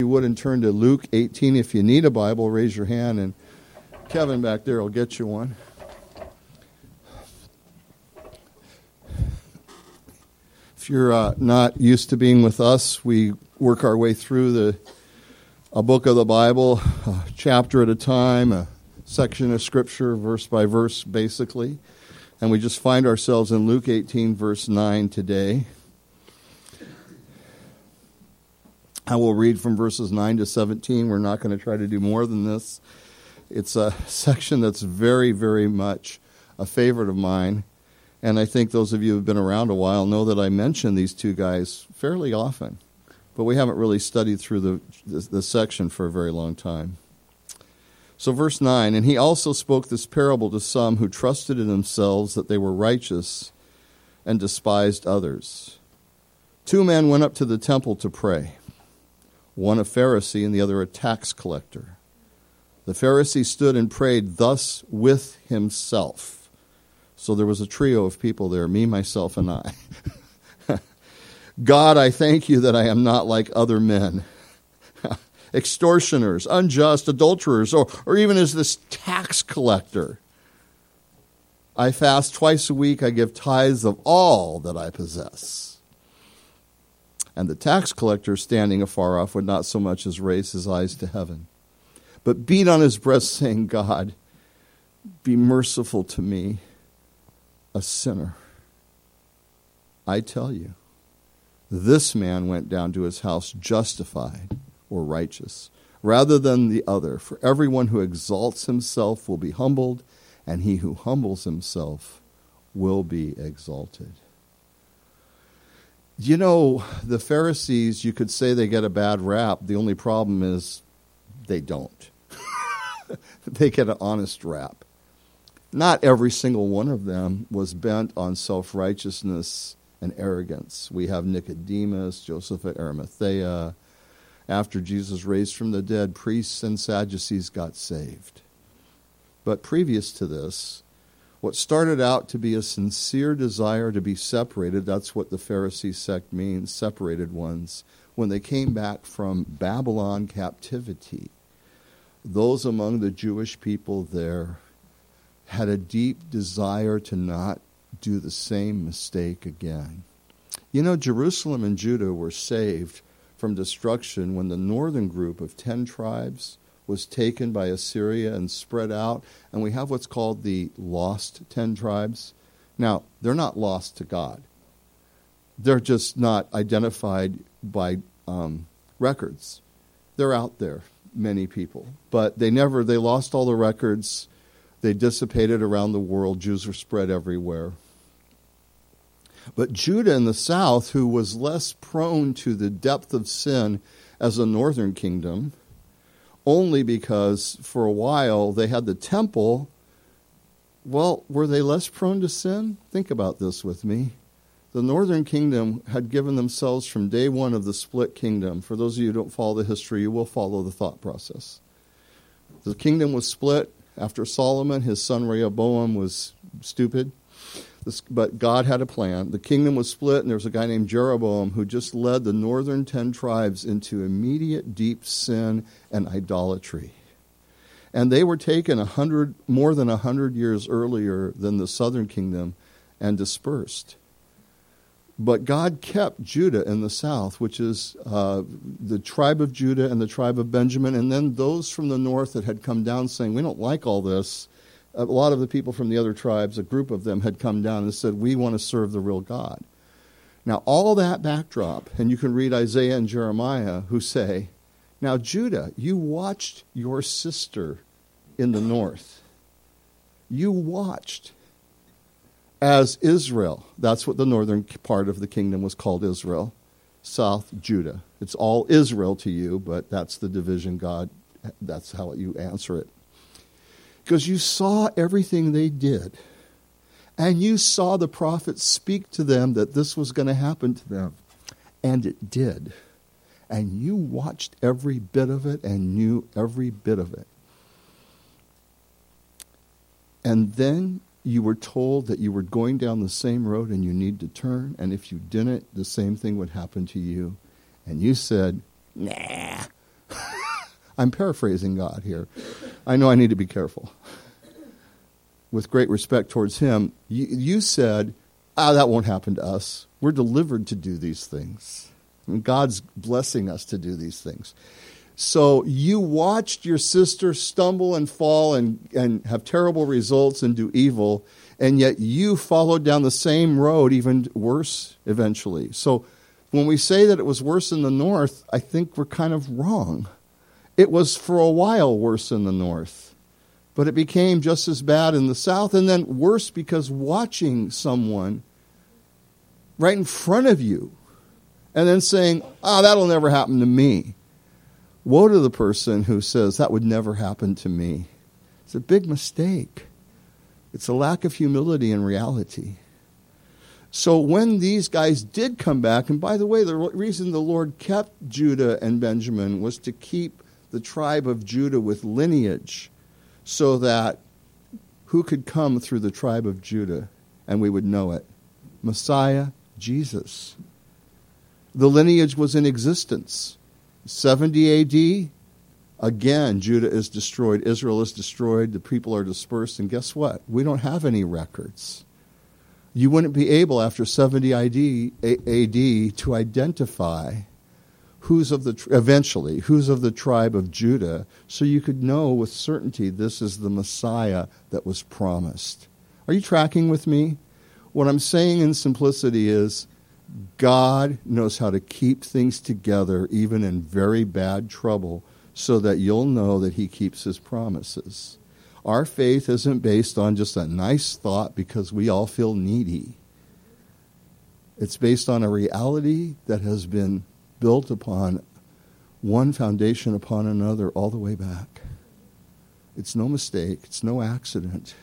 You wouldn't turn to Luke 18. If you need a Bible, raise your hand, and Kevin back there will get you one. If you're not used to being with us, we work our way through a book of the Bible, a chapter at a time, a section of Scripture, verse by verse, basically. And we just find ourselves in Luke 18, verse 9 today. I will read from verses 9 to 17. We're not going to try to do more than this. It's a section that's very, very much a favorite of mine. And I think those of you who have been around a while know that I mention these two guys fairly often. But we haven't really studied through the section for a very long time. So verse 9, and he also spoke this parable to some who trusted in themselves that they were righteous and despised others. 2 men went up to the temple to pray, one a Pharisee and the other a tax collector. The Pharisee stood and prayed thus with himself. So there was a trio of people there, me, myself, and I. God, I thank you that I am not like other men, extortioners, unjust, adulterers, or even as this tax collector. I fast twice a week. I give tithes of all that I possess. And the tax collector, standing afar off, would not so much as raise his eyes to heaven, but beat on his breast, saying, God, be merciful to me, a sinner. I tell you, this man went down to his house justified or righteous, rather than the other. For everyone who exalts himself will be humbled, and he who humbles himself will be exalted. You know, the Pharisees, you could say they get a bad rap. The only problem is they don't. They get an honest rap. Not every single one of them was bent on self-righteousness and arrogance. We have Nicodemus, Joseph of Arimathea. After Jesus raised from the dead, priests and Sadducees got saved. But previous to this, what started out to be a sincere desire to be separated, that's what the Pharisee sect means, separated ones, when they came back from Babylon captivity, those among the Jewish people there had a deep desire to not do the same mistake again. You know, Jerusalem and Judah were saved from destruction when the northern group of 10 tribes was taken by Assyria and spread out, and we have what's called the lost 10 tribes. Now, they're not lost to God. They're just not identified by records. They're out there, many people. But they lost all the records. They dissipated around the world. Jews were spread everywhere. But Judah in the south, who was less prone to the depth of sin as the northern kingdom, only because for a while they had the temple, well, were they less prone to sin? Think about this with me. The northern kingdom had given themselves from day one of the split kingdom. For those of you who don't follow the history, you will follow the thought process. The kingdom was split after Solomon. His son Rehoboam was stupid. But God had a plan. The kingdom was split, and there was a guy named Jeroboam who just led the northern 10 tribes into immediate deep sin and idolatry. And they were taken more than 100 years earlier than the southern kingdom and dispersed. But God kept Judah in the south, which is the tribe of Judah and the tribe of Benjamin, and then those from the north that had come down saying, we don't like all this. A lot of the people from the other tribes, a group of them, had come down and said, we want to serve the real God. Now, all that backdrop, and you can read Isaiah and Jeremiah, who say, now, Judah, you watched your sister in the north. You watched as Israel. That's what the northern part of the kingdom was called, Israel. South, Judah. It's all Israel to you, but that's the division God, that's how you answer it. Because you saw everything they did. And you saw the prophets speak to them that this was going to happen to them. And it did. And you watched every bit of it and knew every bit of it. And then you were told that you were going down the same road and you need to turn. And if you didn't, the same thing would happen to you. And you said, nah, I'm paraphrasing God here. I know I need to be careful. With great respect towards him, you said, that won't happen to us. We're delivered to do these things. And God's blessing us to do these things. So you watched your sister stumble and fall and have terrible results and do evil, and yet you followed down the same road, even worse eventually. So when we say that it was worse in the north, I think we're kind of wrong. It was for a while worse in the north, but it became just as bad in the south, and then worse because watching someone right in front of you and then saying, that'll never happen to me. Woe to the person who says, that would never happen to me. It's a big mistake. It's a lack of humility in reality. So when these guys did come back, and by the way, the reason the Lord kept Judah and Benjamin was to keep the tribe of Judah with lineage, so that who could come through the tribe of Judah, and we would know it? Messiah, Jesus. The lineage was in existence. 70 AD, again, Judah is destroyed, Israel is destroyed, the people are dispersed, and guess what? We don't have any records. You wouldn't be able, after 70 AD, to identify who's of the tribe of Judah, so you could know with certainty this is the Messiah that was promised. Are you tracking with me? What I'm saying in simplicity is, God knows how to keep things together even in very bad trouble so that you'll know that he keeps his promises. Our faith isn't based on just a nice thought because we all feel needy. It's based on a reality that has been built upon one foundation upon another all the way back. It's no mistake. It's no accident.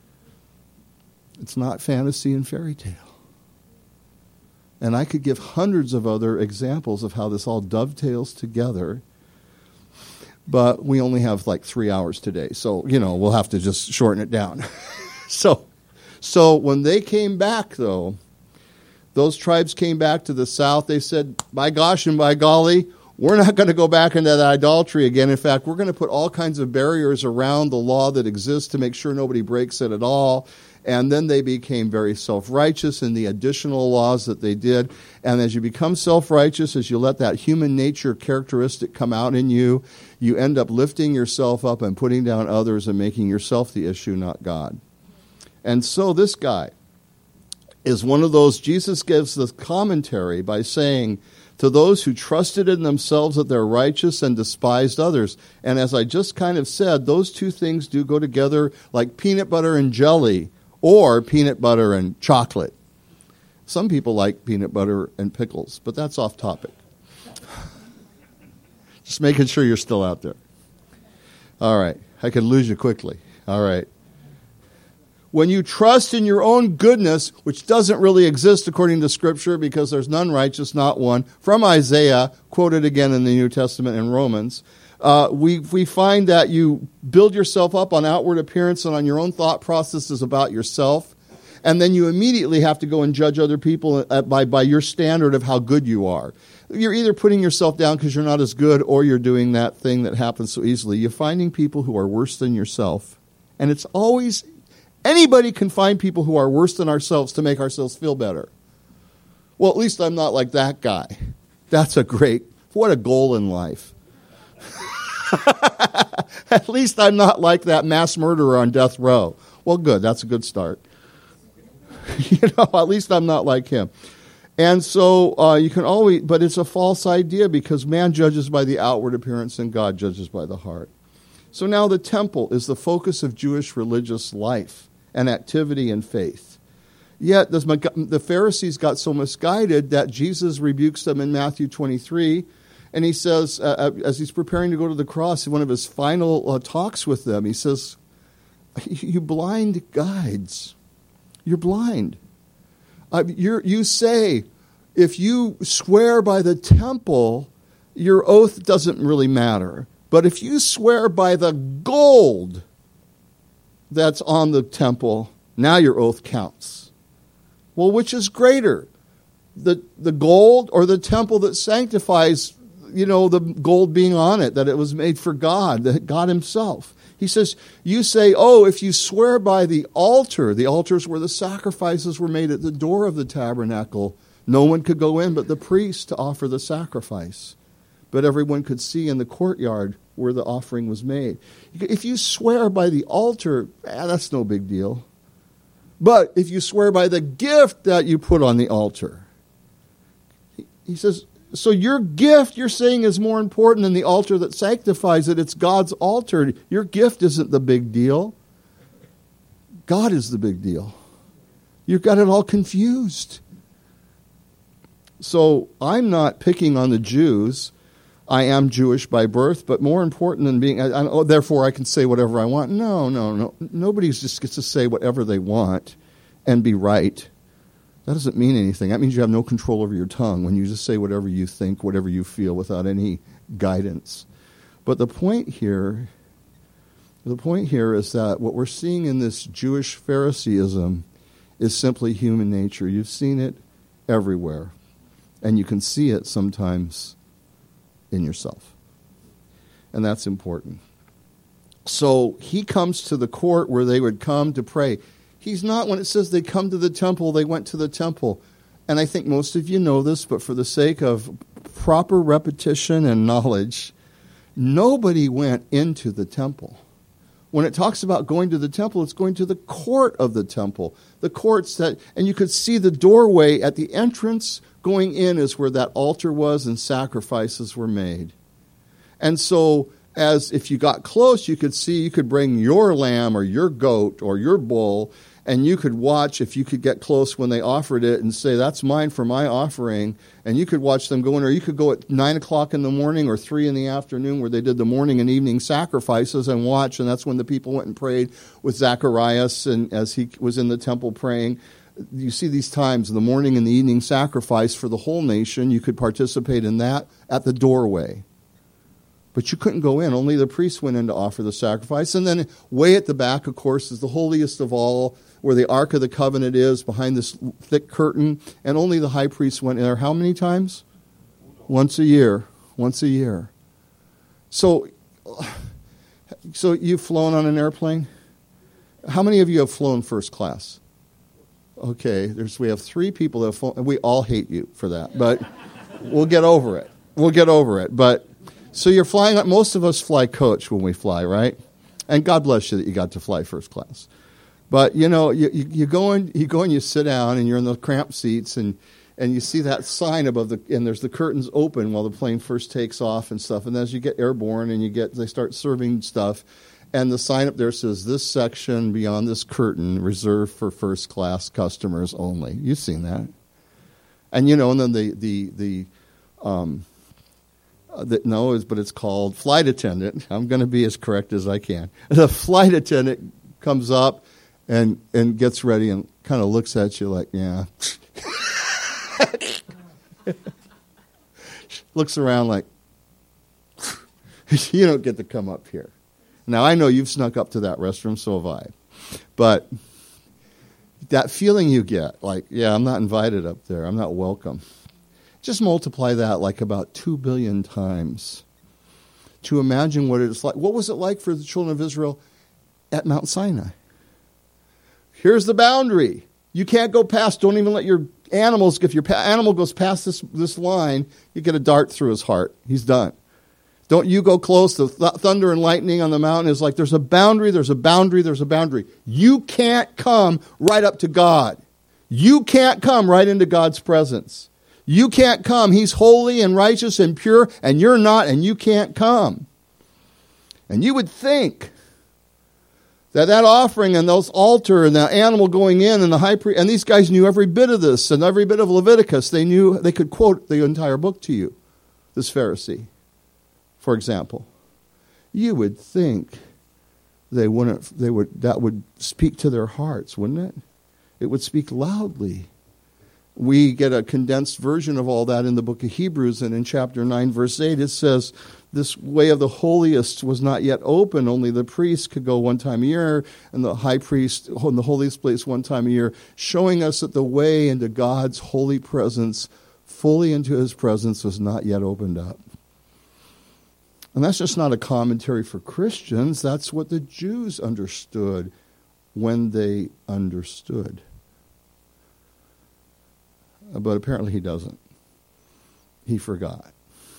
It's not fantasy and fairy tale. And I could give hundreds of other examples of how this all dovetails together, but we only have like 3 hours today, so, we'll have to just shorten it down. So when they came back, though, those tribes came back to the south, they said, by gosh and by golly, we're not going to go back into that idolatry again. In fact, we're going to put all kinds of barriers around the law that exists to make sure nobody breaks it at all. And then they became very self-righteous in the additional laws that they did. And as you become self-righteous, as you let that human nature characteristic come out in you, you end up lifting yourself up and putting down others and making yourself the issue, not God. And so this guy is one of those, Jesus gives the commentary by saying, to those who trusted in themselves that they're righteous and despised others. And as I just kind of said, those two things do go together like peanut butter and jelly, or peanut butter and chocolate. Some people like peanut butter and pickles, but that's off topic. Just making sure you're still out there. All right. I could lose you quickly. All right. When you trust in your own goodness, which doesn't really exist according to Scripture because there's none righteous, not one, from Isaiah, quoted again in the New Testament in Romans, we find that you build yourself up on outward appearance and on your own thought processes about yourself, and then you immediately have to go and judge other people by your standard of how good you are. You're either putting yourself down because you're not as good, or you're doing that thing that happens so easily. You're finding people who are worse than yourself, and it's always, anybody can find people who are worse than ourselves to make ourselves feel better. Well, at least I'm not like that guy. That's what a goal in life. At least I'm not like that mass murderer on death row. Well, good. That's a good start. At least I'm not like him. And so you can always, but it's a false idea because man judges by the outward appearance and God judges by the heart. So now the temple is the focus of Jewish religious life and activity and faith. Yet the Pharisees got so misguided that Jesus rebukes them in Matthew 23. And he says, as he's preparing to go to the cross, in one of his final talks with them, he says, you blind guides, you're blind. You say, if you swear by the temple, your oath doesn't really matter. But if you swear by the gold that's on the temple, now your oath counts. Well, which is greater, the gold or the temple that sanctifies the gold being on it, that it was made for God, that God himself. He says, you say, if you swear by the altars where the sacrifices were made at the door of the tabernacle, no one could go in but the priest to offer the sacrifice. But everyone could see in the courtyard where the offering was made. If you swear by the altar, that's no big deal. But if you swear by the gift that you put on the altar, he says, so your gift, you're saying, is more important than the altar that sanctifies it. It's God's altar. Your gift isn't the big deal. God is the big deal. You've got it all confused. So I'm not picking on the Jews. I am Jewish by birth, but more important than being, therefore I can say whatever I want. No. Nobody just gets to say whatever they want and be right. That doesn't mean anything. That means you have no control over your tongue when you just say whatever you think, whatever you feel, without any guidance. But the point here is that what we're seeing in this Jewish Phariseeism is simply human nature. You've seen it everywhere, and you can see it sometimes in yourself. And that's important. So he comes to the court where they would come to pray. He's not, when it says they come to the temple, they went to the temple. And I think most of you know this, but for the sake of proper repetition and knowledge, nobody went into the temple. When it talks about going to the temple, it's going to the court of the temple. The courts and you could see the doorway at the entrance going in is where that altar was and sacrifices were made. And so, as if you got close, you could bring your lamb or your goat or your bull, and you could watch, if you could get close when they offered it and say, that's mine for my offering, and you could watch them go in, or you could go at 9 o'clock in the morning or 3 in the afternoon where they did the morning and evening sacrifices and watch, and that's when the people went and prayed with Zacharias, and as he was in the temple praying. You see these times, the morning and the evening sacrifice for the whole nation. You could participate in that at the doorway. But you couldn't go in. Only the priests went in to offer the sacrifice. And then way at the back, of course, is the holiest of all, where the Ark of the Covenant is, behind this thick curtain. And only the high priest went in there. How many times? Once a year. Once a year. So you've flown on an airplane? How many of you have flown first class? Okay, we have 3 people that have flown, and we all hate you for that. But we'll get over it. But so you're flying, most of us fly coach when we fly, right? And God bless you that you got to fly first class. But, you go and you sit down, and you're in the cramped seats, and you see that sign above and there's the curtains open while the plane first takes off and stuff. And as you get airborne and they start serving stuff, and the sign up there says, this section beyond this curtain reserved for first class customers only. You've seen that. And, and then but it's called flight attendant. I'm going to be as correct as I can. The flight attendant comes up and gets ready and kind of looks at you like, yeah. Looks around like, you don't get to come up here. Now, I know you've snuck up to that restroom, so have I. But that feeling you get, like, yeah, I'm not invited up there. I'm not welcome. Just multiply that like about 2 billion times to imagine what it's like. What was it like for the children of Israel at Mount Sinai? Here's the boundary. You can't go past. Don't even let your animals, if your animal goes past this line, you get a dart through his heart. He's done. Don't you go close. The thunder and lightning on the mountain is like there's a boundary, there's a boundary, there's a boundary. You can't come right up to God. You can't come right into God's presence. You can't come. He's holy and righteous and pure, and you're not, and you can't come. And you would think that offering and those altar and the animal going in and the high priest, and these guys knew every bit of this and every bit of Leviticus. They knew, they could quote the entire book to you, this Pharisee. For example, you would think that would speak to their hearts, wouldn't it? It would speak loudly. We get a condensed version of all that in the book of Hebrews, and in chapter 9, verse 8, it says, this way of the holiest was not yet open. Only the priest could go one time a year, and the high priest in the holiest place one time a year, showing us that the way into God's holy presence, fully into his presence, was not yet opened up. And that's just not a commentary for Christians. That's what the Jews understood when they understood. But apparently he doesn't. He forgot.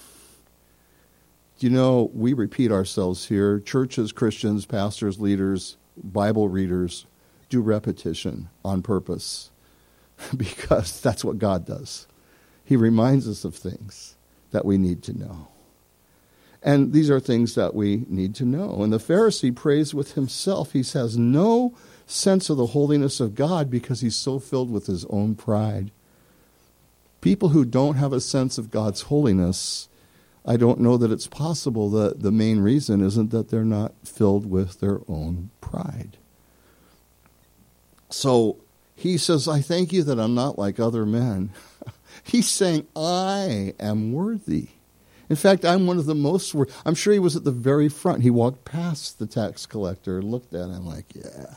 You know, we repeat ourselves here. Churches, Christians, pastors, leaders, Bible readers do repetition on purpose because that's what God does. He reminds us of things that we need to know. And these are things that we need to know. And the Pharisee prays with himself. He has no sense of the holiness of God because he's so filled with his own pride. People who don't have a sense of God's holiness, I don't know that it's possible. The main reason isn't that they're not filled with their own pride. So he says, I thank you that I'm not like other men. He's saying, I am worthy. In fact, I'm one of the most worthy. I'm sure he was at the very front. He walked past the tax collector and looked at him like, yeah.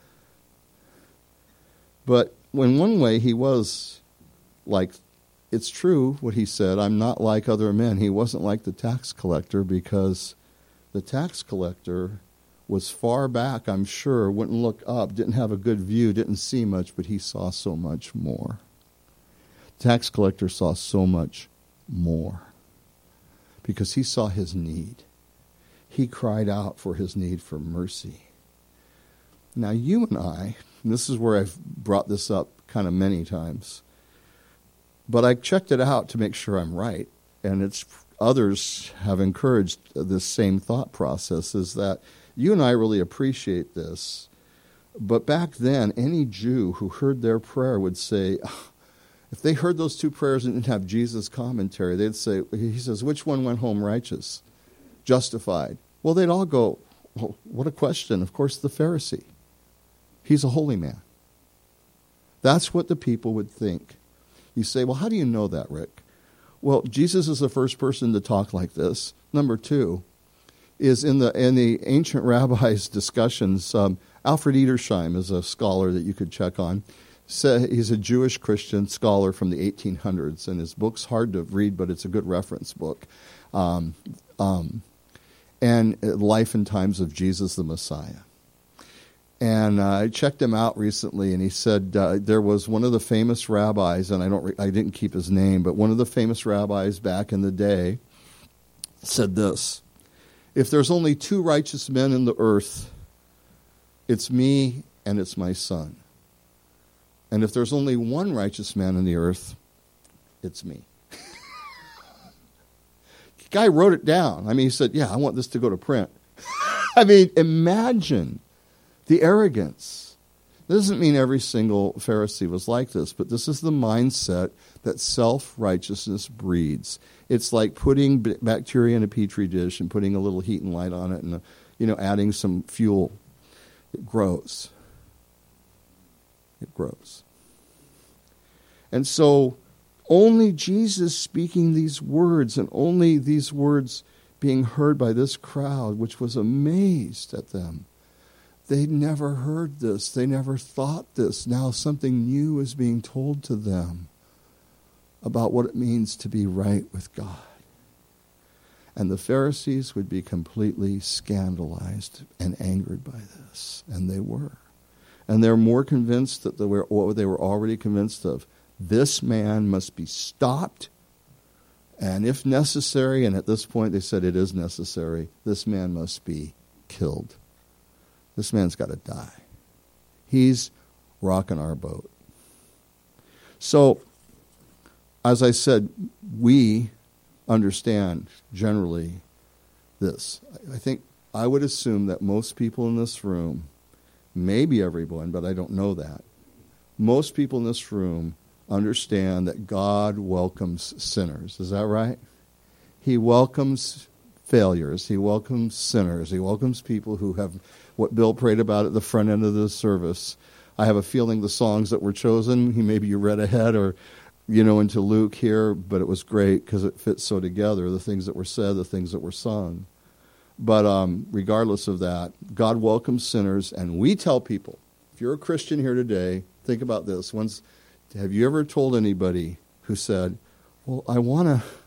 But in one way, he was like, it's true what he said, I'm not like other men. He wasn't like the tax collector because the tax collector was far back, I'm sure, wouldn't look up, didn't have a good view, didn't see much, but he saw so much more. The tax collector saw so much more because he saw his need. He cried out for his need for mercy. Now you and I, and this is where I've brought this up kind of many times, but I checked it out to make sure I'm right, and it's others have encouraged this same thought process, is that you and I really appreciate this, but back then, any Jew who heard their prayer would say, if they heard those two prayers and didn't have Jesus' commentary, they'd say, he says, which one went home righteous, justified? Well, they'd all go, well, what a question. Of course, the Pharisee. He's a holy man. That's what the people would think. You say, well, how do you know that, Rick? Well, Jesus is the first person to talk like this. Number two is in the ancient rabbis' discussions, Alfred Edersheim is a scholar that you could check on. He's a Jewish Christian scholar from the 1800s, and his book's hard to read, but it's a good reference book. And Life and Times of Jesus the Messiah. And I checked him out recently, and he said there was one of the famous rabbis, and I didn't keep his name, but one of the famous rabbis back in the day said this: if there's only two righteous men in the earth, it's me and it's my son. And if there's only one righteous man in the earth, it's me. The guy wrote it down. I mean, he said, yeah, I want this to go to print. I mean, imagine the arrogance. This doesn't mean every single Pharisee was like this, but this is the mindset that self-righteousness breeds. It's like putting bacteria in a petri dish and putting a little heat and light on it and adding some fuel. It grows. It grows. And so only Jesus speaking these words, and only these words being heard by this crowd, which was amazed at them. They'd never heard this. They never thought this. Now something new is being told to them about what it means to be right with God. And the Pharisees would be completely scandalized and angered by this. And they were. And they're more convinced that they were already convinced of. This man must be stopped. And if necessary, and at this point they said it is necessary, this man must be killed. This man's got to die. He's rocking our boat. So, as I said, we understand generally this. I think I would assume that most people in this room, maybe everyone, but I don't know that, most people in this room understand that God welcomes sinners. Is that right? He welcomes failures. He welcomes sinners. He welcomes people who have what Bill prayed about at the front end of the service. I have a feeling the songs that were chosen, maybe you read ahead or, into Luke here, but it was great because it fits so together, the things that were said, the things that were sung. But regardless of that, God welcomes sinners, and we tell people, if you're a Christian here today, think about this. Have you ever told anybody who said, well, I want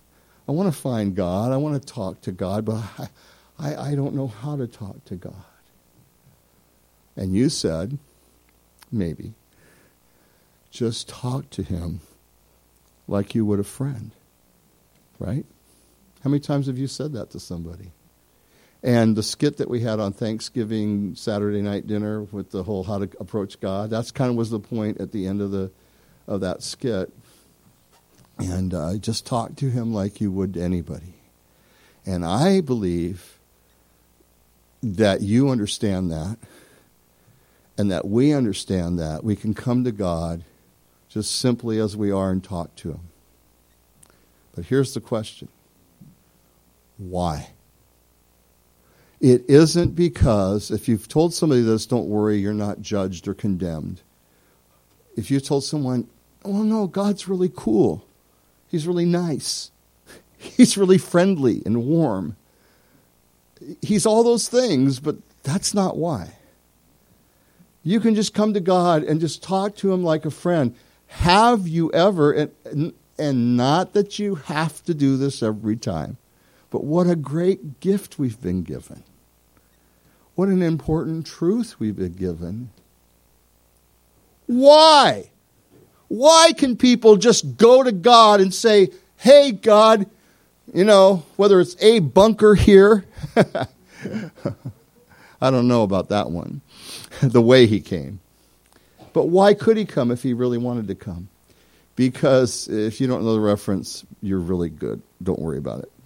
I want to find God. I want to talk to God, but I don't know how to talk to God. And you said, maybe, just talk to him like you would a friend, right? How many times have you said that to somebody? And the skit that we had on Thanksgiving Saturday night dinner with the whole how to approach God, that's kind of was the point at the end of that skit. And just talk to him like you would to anybody. And I believe that you understand that, and that we understand that. We can come to God just simply as we are and talk to him. But here's the question. Why? It isn't because, if you've told somebody this, don't worry, you're not judged or condemned. If you told someone, oh no, God's really cool. He's really nice. He's really friendly and warm. He's all those things, but that's not why. You can just come to God and just talk to him like a friend. Have you ever, and not that you have to do this every time, but what a great gift we've been given. What an important truth we've been given. Why? Why can people just go to God and say, hey, God, whether it's a bunker here, I don't know about that one, the way he came. But why could he come if he really wanted to come? Because if you don't know the reference, you're really good. Don't worry about it.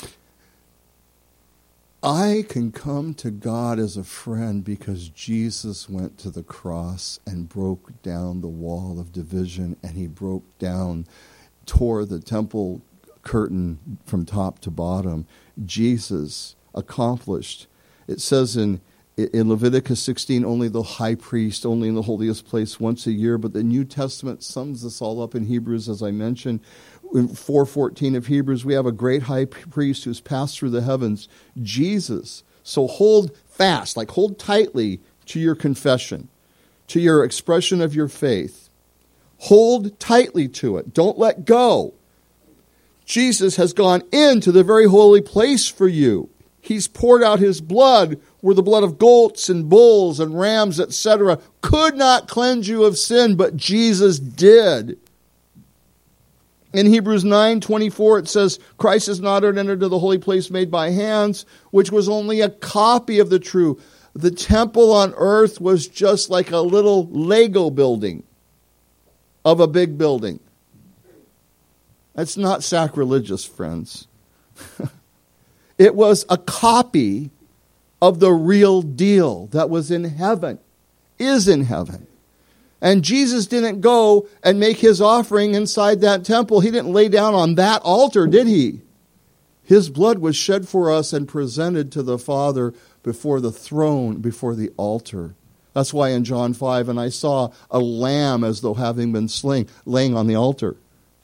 I can come to God as a friend because Jesus went to the cross and broke down the wall of division, and he tore the temple curtain from top to bottom. Jesus accomplished. It says in Leviticus 16, only the high priest, only in the holiest place once a year, but the New Testament sums this all up in Hebrews, as I mentioned. In 4:14 of Hebrews, we have a great high priest who's passed through the heavens, Jesus. So hold fast, hold tightly to your confession, to your expression of your faith. Hold tightly to it. Don't let go. Jesus has gone into the very holy place for you. He's poured out his blood, where the blood of goats and bulls and rams, etc., could not cleanse you of sin, but Jesus did. In Hebrews 9:24, it says, Christ has not entered into the holy place made by hands, which was only a copy of the true. The temple on earth was just like a little Lego building of a big building. That's not sacrilegious, friends. It was a copy of the real deal that was in heaven, is in heaven. And Jesus didn't go and make his offering inside that temple. He didn't lay down on that altar, did he? His blood was shed for us and presented to the Father before the throne, before the altar. That's why in John 5, and I saw a lamb as though having been slain, laying on the altar.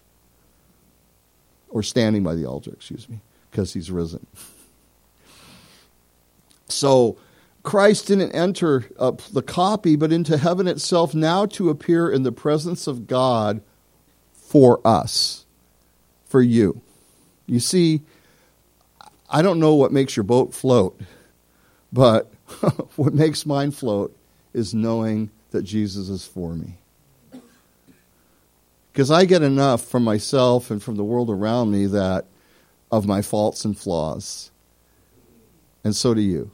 Or standing by the altar, because he's risen. So Christ didn't enter the copy, but into heaven itself, now to appear in the presence of God for us, for you. You see, I don't know what makes your boat float, but what makes mine float is knowing that Jesus is for me. Because I get enough from myself and from the world around me of my faults and flaws. And so do you.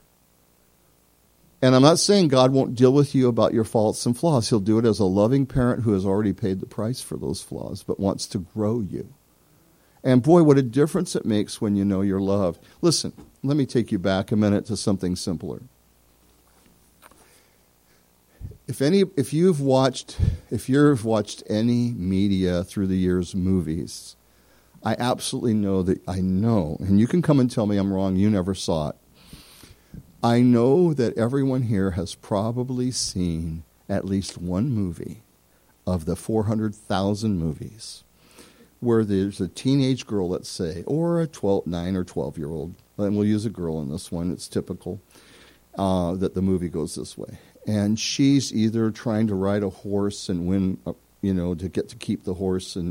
And I'm not saying God won't deal with you about your faults and flaws. He'll do it as a loving parent who has already paid the price for those flaws, but wants to grow you. And boy, what a difference it makes when you know you're loved. Listen, let me take you back a minute to something simpler. If you've watched any media through the years, movies, I absolutely know, and you can come and tell me I'm wrong, you never saw it. I know that everyone here has probably seen at least one movie of the 400,000 movies where there's a teenage girl, let's say, or a 9 or 12-year-old, and we'll use a girl in this one, it's typical that the movie goes this way. And she's either trying to ride a horse and win, to get to keep the horse and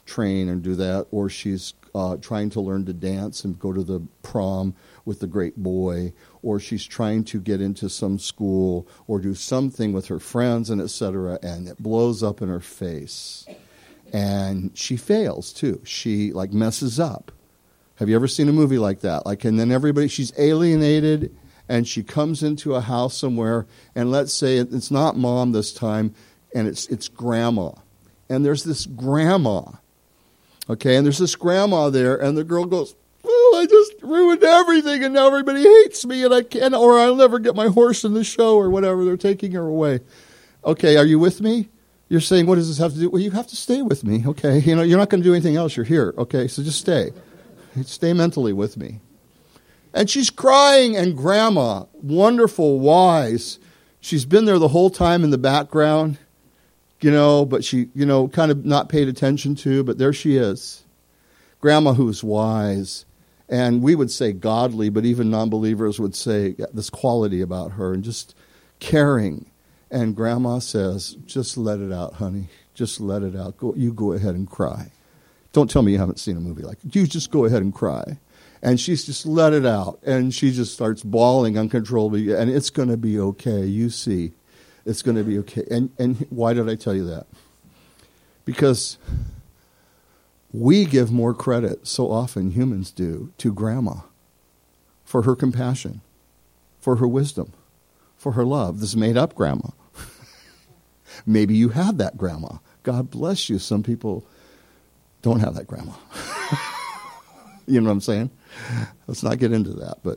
train and do that, or she's trying to learn to dance and go to the prom with the great boy, or she's trying to get into some school or do something with her friends and etc., and it blows up in her face. And she fails too. She messes up. Have you ever seen a movie like that? And then she's alienated, and she comes into a house somewhere, and let's say it's not mom this time, and it's grandma. And there's this grandma. Okay, and there's this grandma there, and the girl goes, "Oh, I just ruined everything, and now everybody hates me, and I can't, or I'll never get my horse in the show," or whatever. They're taking her away. Okay, are you with me? You're saying, what does this have to do? Well, you have to stay with me, okay? You're not going to do anything else. You're here, okay? So just stay. Stay mentally with me. And she's crying, and grandma, wonderful, wise, she's been there the whole time in the background, but she, kind of not paid attention to, but there she is. Grandma who's wise, and we would say godly, but even non-believers would say this quality about her, and just caring. And grandma says, "Just let it out, honey. Just let it out. You go ahead and cry. Don't tell me you haven't seen a movie like it. You just go ahead and cry." And she's just let it out. And she just starts bawling uncontrollably. And it's going to be okay. You see, it's going to be okay. And why did I tell you that? Because we give more credit, so often humans do, to grandma for her compassion, for her wisdom, for her love. This made-up grandma. Maybe you have that grandma. God bless you. Some people don't have that grandma. You know what I'm saying? Let's not get into that, but,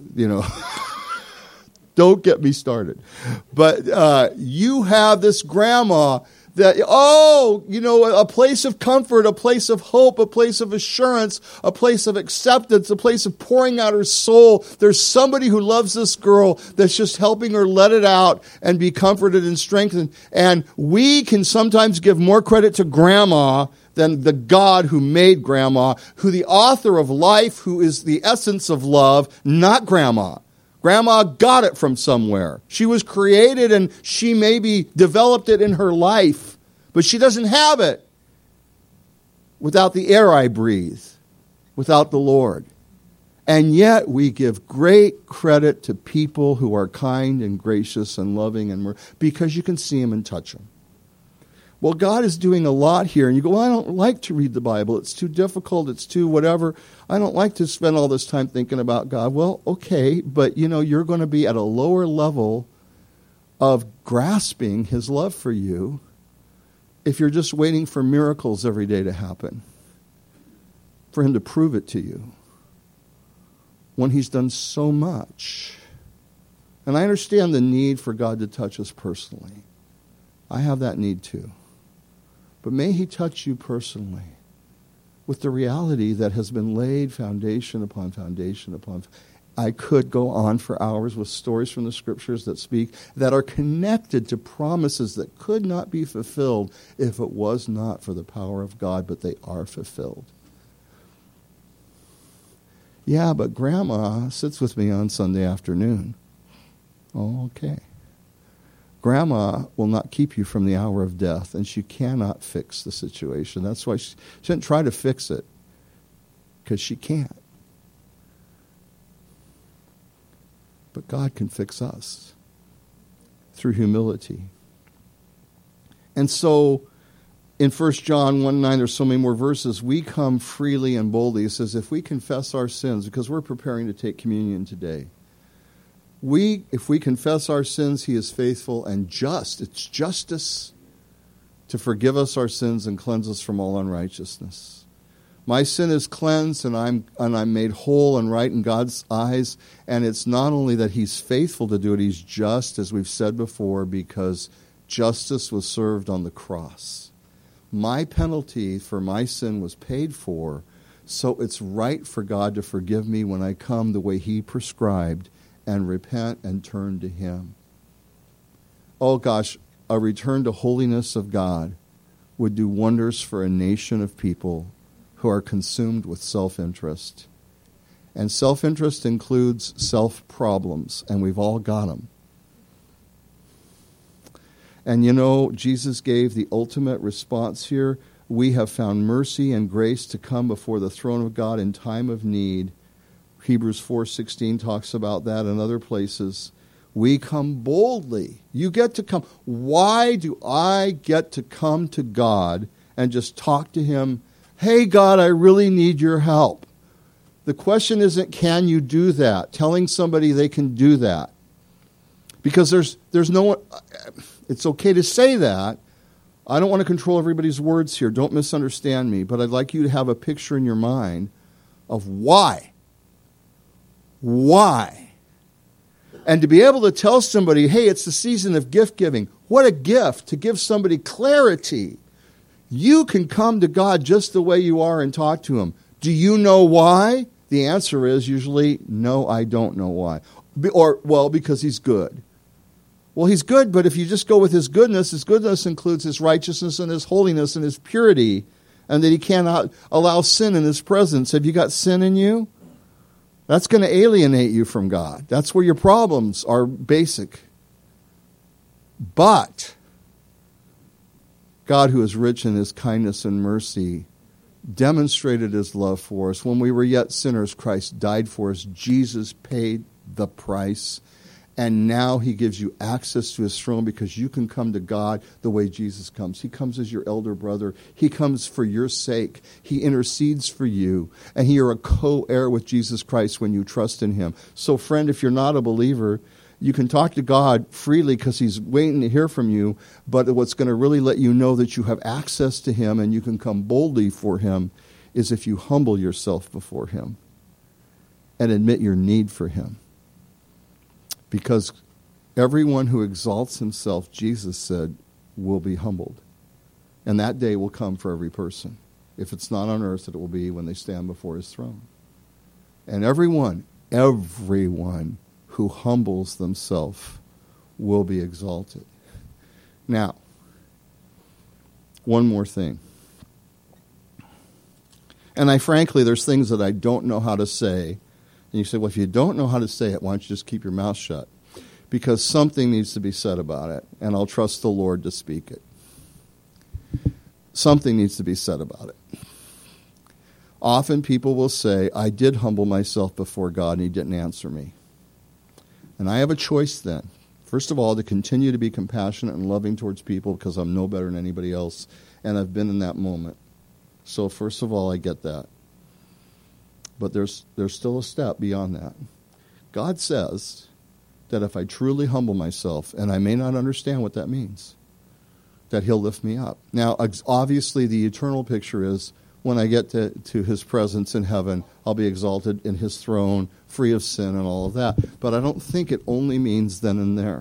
don't get me started. But you have this grandma that, a place of comfort, a place of hope, a place of assurance, a place of acceptance, a place of pouring out her soul. There's somebody who loves this girl that's just helping her let it out and be comforted and strengthened. And we can sometimes give more credit to grandma than the God who made grandma, who the author of life, who is the essence of love, not grandma. Grandma got it from somewhere. She was created and she maybe developed it in her life, but she doesn't have it without the air I breathe, without the Lord. And yet we give great credit to people who are kind and gracious and loving because you can see them and touch them. Well, God is doing a lot here. And you go, "Well, I don't like to read the Bible. It's too difficult. It's too whatever. I don't like to spend all this time thinking about God." Well, okay, but you're going to be at a lower level of grasping his love for you if you're just waiting for miracles every day to happen, for him to prove it to you, when he's done so much. And I understand the need for God to touch us personally. I have that need too. But may he touch you personally with the reality that has been laid foundation upon foundation upon. I could go on for hours with stories from the scriptures that are connected to promises that could not be fulfilled if it was not for the power of God, but they are fulfilled. Yeah, but grandma sits with me on Sunday afternoon. Oh, okay. Grandma will not keep you from the hour of death, and she cannot fix the situation. That's why she shouldn't try to fix it, because she can't. But God can fix us through humility. And so in 1 John 1:9, there's so many more verses, we come freely and boldly. It says, if we confess our sins, because we're preparing to take communion today, if we confess our sins, he is faithful and just. It's justice to forgive us our sins and cleanse us from all unrighteousness. My sin is cleansed and I'm made whole and right in God's eyes. And it's not only that he's faithful to do it, he's just, as we've said before, because justice was served on the cross. My penalty for my sin was paid for, so it's right for God to forgive me when I come the way he prescribed and repent and turn to him. Oh gosh, a return to holiness of God would do wonders for a nation of people who are consumed with self-interest. And self-interest includes self-problems, and we've all got them. And Jesus gave the ultimate response here we have found mercy and grace to come before the throne of God in time of need. Hebrews 4:16 talks about that and other places. We come boldly. You get to come. Why do I get to come to God and just talk to him? Hey, God, I really need your help. The question isn't, can you do that? Telling somebody they can do that. Because there's no one, it's okay to say that. I don't want to control everybody's words here. Don't misunderstand me. But I'd like you to have a picture in your mind of why. Why? And to be able to tell somebody, hey, it's the season of gift giving. What a gift to give somebody clarity. You can come to God just the way you are and talk to him. Do you know why? The answer is usually, no, I don't know why. Or, well, because he's good. Well, he's good, but if you just go with his goodness includes his righteousness and his holiness and his purity, and that he cannot allow sin in his presence. Have you got sin in you? That's going to alienate you from God. That's where your problems are basic. But God, who is rich in his kindness and mercy, demonstrated his love for us. When we were yet sinners, Christ died for us. Jesus paid the price. And now he gives you access to his throne because you can come to God the way Jesus comes. He comes as your elder brother. He comes for your sake. He intercedes for you. And you're a co-heir with Jesus Christ when you trust in him. So, friend, if you're not a believer, you can talk to God freely because he's waiting to hear from you. But what's going to really let you know that you have access to him and you can come boldly for him is if you humble yourself before him and admit your need for him. Because everyone who exalts himself, Jesus said, will be humbled. And that day will come for every person. If it's not on earth, it will be when they stand before his throne. And everyone who humbles themselves will be exalted. Now, one more thing. And frankly, there's things that I don't know how to say. And you say, well, if you don't know how to say it, why don't you just keep your mouth shut? Because something needs to be said about it, and I'll trust the Lord to speak it. Something needs to be said about it. Often people will say, I did humble myself before God, and he didn't answer me. And I have a choice then. First of all, to continue to be compassionate and loving towards people because I'm no better than anybody else, and I've been in that moment. So first of all, I get that. But there's still a step beyond that. God says that if I truly humble myself, and I may not understand what that means, that he'll lift me up. Now, obviously, the eternal picture is when I get to his presence in heaven, I'll be exalted in his throne, free of sin and all of that. But I don't think it only means then and there.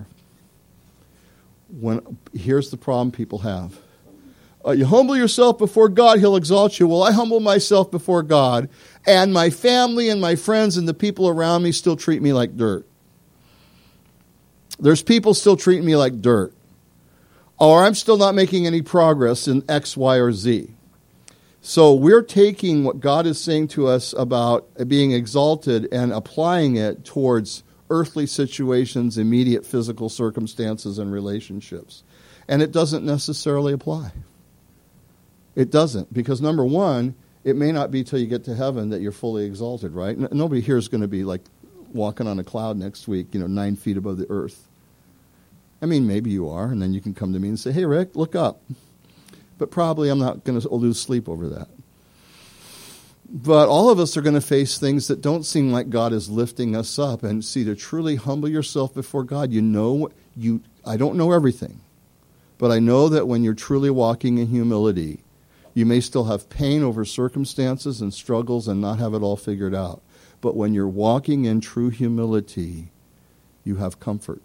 Here's the problem people have. You humble yourself before God, he'll exalt you. Well, I humble myself before God, and my family and my friends and the people around me still treat me like dirt. There's people still treating me like dirt. Or I'm still not making any progress in X, Y, or Z. So we're taking what God is saying to us about being exalted and applying it towards earthly situations, immediate physical circumstances, and relationships. And it doesn't necessarily apply. It doesn't, because number one, it may not be till you get to heaven that you're fully exalted, right? Nobody here is going to be like walking on a cloud next week, 9 feet above the earth. I mean, maybe you are, and then you can come to me and say, hey, Rick, look up. But probably I'm not going to lose sleep over that. But all of us are going to face things that don't seem like God is lifting us up. And see, to truly humble yourself before God, I don't know everything, but I know that when you're truly walking in humility, you may still have pain over circumstances and struggles and not have it all figured out. But when you're walking in true humility, you have comfort.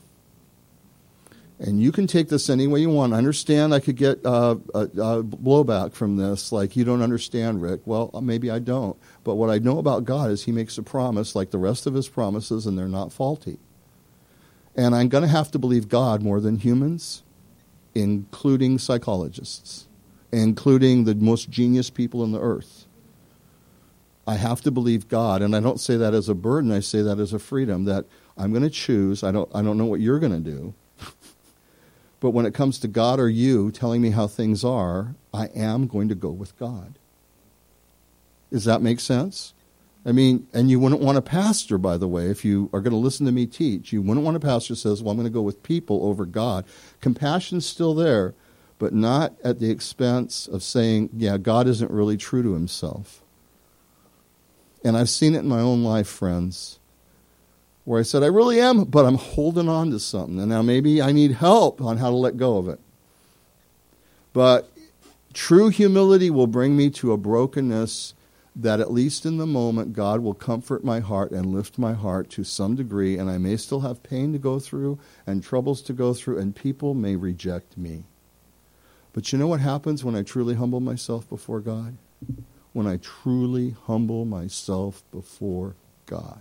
And you can take this any way you want. I understand I could get blowback from this, like, you don't understand, Rick. Well, maybe I don't. But what I know about God is he makes a promise like the rest of his promises, and they're not faulty. And I'm going to have to believe God more than humans, including psychologists, including the most genius people on the earth. I have to believe God, and I don't say that as a burden. I say that as a freedom, that I'm going to choose. I don't know what you're going to do. But when it comes to God or you telling me how things are, I am going to go with God. Does that make sense? I mean, and you wouldn't want a pastor, by the way, if you are going to listen to me teach. You wouldn't want a pastor who says, well, I'm going to go with people over God. Compassion's still there, but not at the expense of saying, yeah, God isn't really true to himself. And I've seen it in my own life, friends, where I said, I really am, but I'm holding on to something. And now maybe I need help on how to let go of it. But true humility will bring me to a brokenness that at least in the moment, God will comfort my heart and lift my heart to some degree, and I may still have pain to go through and troubles to go through, and people may reject me. But you know what happens when I truly humble myself before God? When I truly humble myself before God,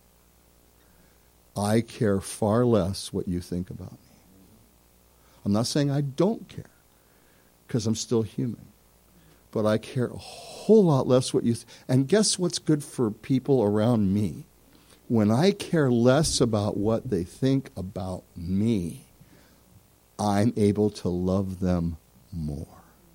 I care far less what you think about me. I'm not saying I don't care, because I'm still human. But I care a whole lot less what you and guess what's good for people around me? When I care less about what they think about me, I'm able to love them more.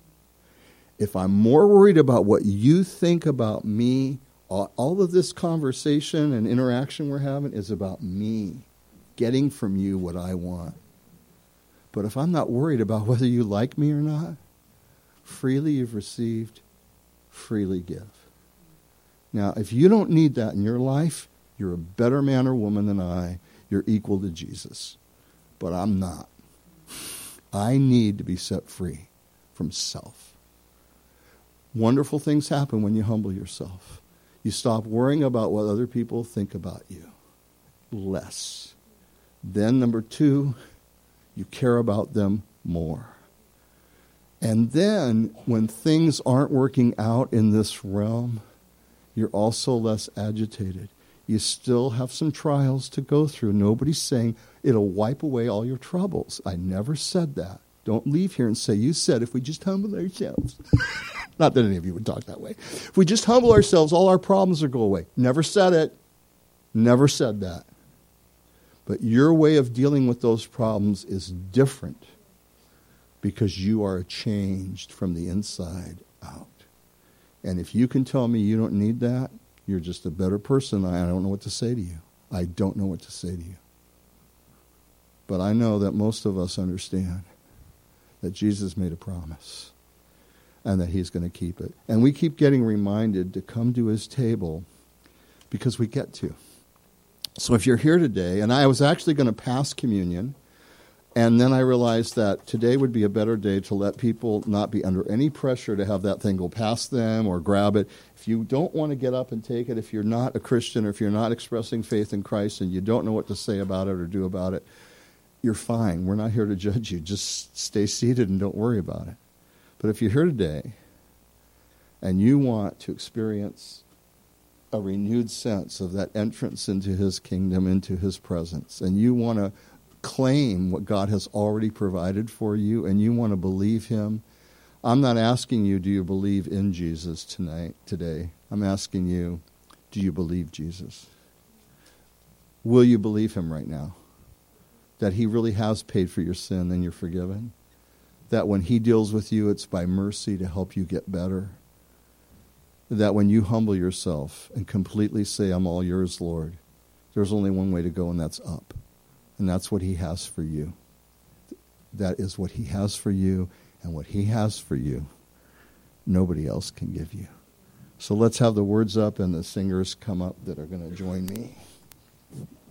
If I'm more worried about what you think about me, all of this conversation and interaction we're having is about me getting from you what I want. But if I'm not worried about whether you like me or not, freely you've received, freely give. Now, if you don't need that in your life, you're a better man or woman than I. You're equal to Jesus. But I'm not. I need to be set free from self. Wonderful things happen when you humble yourself. You stop worrying about what other people think about you. Less. Then, number 2, you care about them more. And then, when things aren't working out in this realm, you're also less agitated. You still have some trials to go through. Nobody's saying it'll wipe away all your troubles. I never said that. Don't leave here and say, you said if we just humble ourselves. Not that any of you would talk that way. If we just humble ourselves, all our problems will go away. Never said it. Never said that. But your way of dealing with those problems is different, because you are changed from the inside out. And if you can tell me you don't need that, you're just a better person. I don't know what to say to you. I don't know what to say to you. But I know that most of us understand that Jesus made a promise and that he's going to keep it. And we keep getting reminded to come to his table because we get to. So if you're here today, and I was actually going to pass communion, and then I realized that today would be a better day to let people not be under any pressure to have that thing go past them or grab it. If you don't want to get up and take it, if you're not a Christian or if you're not expressing faith in Christ and you don't know what to say about it or do about it, you're fine. We're not here to judge you. Just stay seated and don't worry about it. But if you're here today and you want to experience a renewed sense of that entrance into his kingdom, into his presence, and you want to claim what God has already provided for you, and you want to believe him, I'm not asking you, do you believe in Jesus today? I'm asking you, do you believe Jesus? Will you believe him right now? That he really has paid for your sin and you're forgiven? That when he deals with you, it's by mercy to help you get better? That when you humble yourself and completely say, I'm all yours, Lord, there's only one way to go, and that's up. And that's what he has for you. That is what he has for you, and what he has for you, nobody else can give you. So let's have the words up and the singers come up that are going to join me.